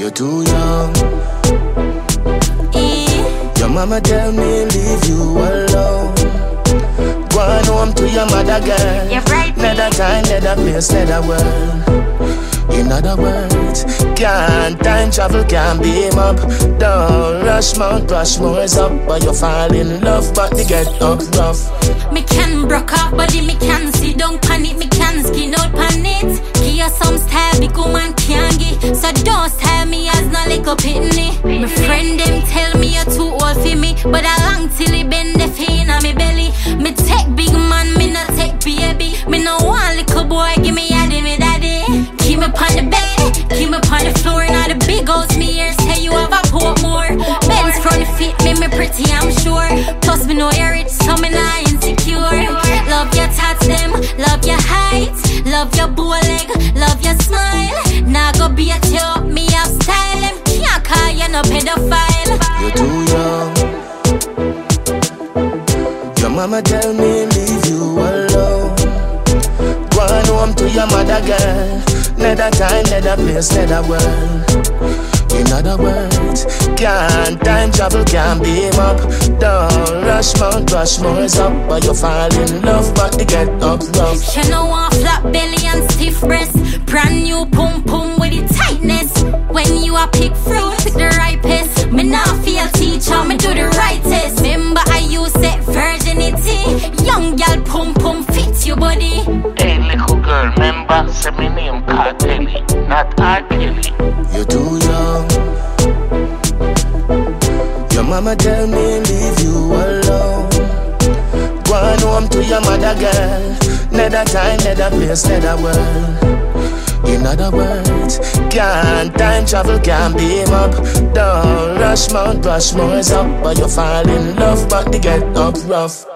You're too young. Your mama tell me leave you alone. Go on home to your mother, girl. You're right. Neither time, neither place, neither world. In other words, can't time travel, can't beam up. Don't rush, Mount Rushmore's up, but you fall in love, but they get up rough. Me can broke off body, me can sit down pan it, me can skin out pan it. Give you some style, big woman can't give. So don't style me as no little pitney. My friend them tell me you're too old for me, but I long till it bend the fin on me belly. Me take big man, me not take baby. Me no want little boy, give me yaddy, me daddy. Keep me on the bed, keep me on the floor. Now the big house me here say you have a port more. Benz front fit me pretty, I'm sure. Plus me know you're rich, so me not insecure. Love your tats them, love your height, love your bow leg, love your smile. Now go beat you up, me have style. Them can't call you no pedophile. You're too young. Your mama tell me leave you alone. Go on home to your mother, girl. Neither time, neither place, neither world. In other words, can't time travel, can't beam up. Don't rush, Mount Rushmore's up, but you fall in love, but they get up rough. You know one flat belly and stiff breast, brand new pum pum with the tightness. When you a pick fruit, pick the ripest. Me not feel teacher, me do the right test. Remember I use that virginity. Young gal pum pum fits your body. Hey little girl, remember say me name Cartelli, not R. Kelly. You're too young. Your mama tell me leave you alone. Go on home to your mother, girl. Neither time, neither place, neither world. In other words, can't time travel, can't beam up. Don't rush, Mount Rushmore's up, but you fall in love, but they get up rough.